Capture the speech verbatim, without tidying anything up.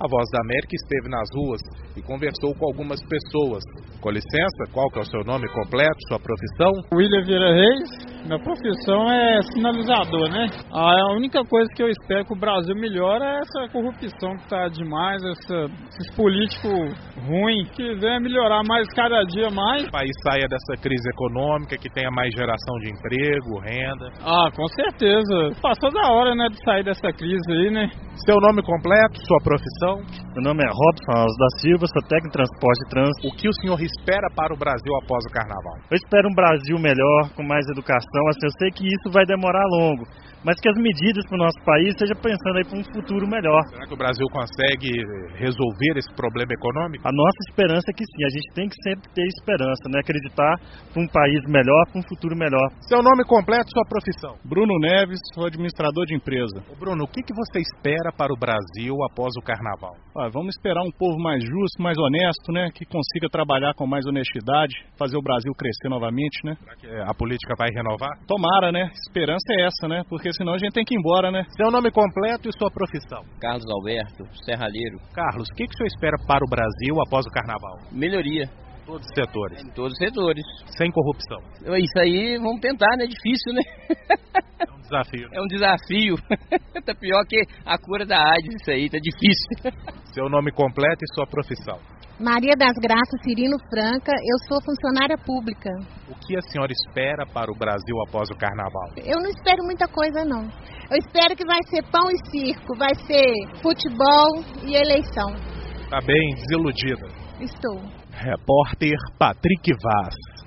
A Voz da América esteve nas ruas e conversou com algumas pessoas. Com licença, qual que é o seu nome completo, sua profissão? William Vieira Reis. Minha profissão é sinalizador, né? A única coisa que eu espero que o Brasil melhore é essa corrupção que tá demais, essa, esses políticos ruins, que venha melhorar mais cada dia mais. O país saia dessa crise econômica, que tenha mais geração de emprego, renda. Ah, com certeza. Passou da hora, né, de sair dessa crise aí, né? Seu nome completo, sua profissão? Meu nome é Robson Alves da Silva, sou técnico em transporte e trânsito. O que o senhor espera para o Brasil após o Carnaval? Eu espero um Brasil melhor, com mais educação. Assim, eu sei que isso vai demorar longo, mas que as medidas para o nosso país estejam pensando aí para um futuro melhor. Será que o Brasil consegue resolver esse problema econômico? A nossa esperança é que sim, a gente tem que sempre ter esperança, né? Acreditar para um país melhor, para um futuro melhor. Seu nome completo, sua profissão? Bruno Neves, sou administrador de empresa. Ô Bruno, o que, que você espera para o Brasil após o Carnaval? Ah, vamos esperar um povo mais justo, mais honesto, né? Que consiga trabalhar com mais honestidade, fazer o Brasil crescer novamente, né? Será que a política vai renovar? Tomara, né? Esperança é essa, né? Porque senão a gente tem que ir embora, né? Seu nome completo e sua profissão? Carlos Alberto, serralheiro. Carlos, o que, que o senhor espera para o Brasil após o Carnaval? Melhoria. Todos os setores? Em todos os setores. Sem corrupção? Isso aí, vamos tentar, né? Difícil, né? É um desafio. É um desafio. Tá pior que a cura da AIDS, isso aí, tá difícil. Seu nome completo e sua profissão? Maria das Graças Cirino Franca, eu sou funcionária pública. O que a senhora espera para o Brasil após o Carnaval? Eu não espero muita coisa, não. Eu espero que vai ser pão e circo, vai ser futebol e eleição. Tá bem desiludida? Estou. Repórter Patrick Vaz.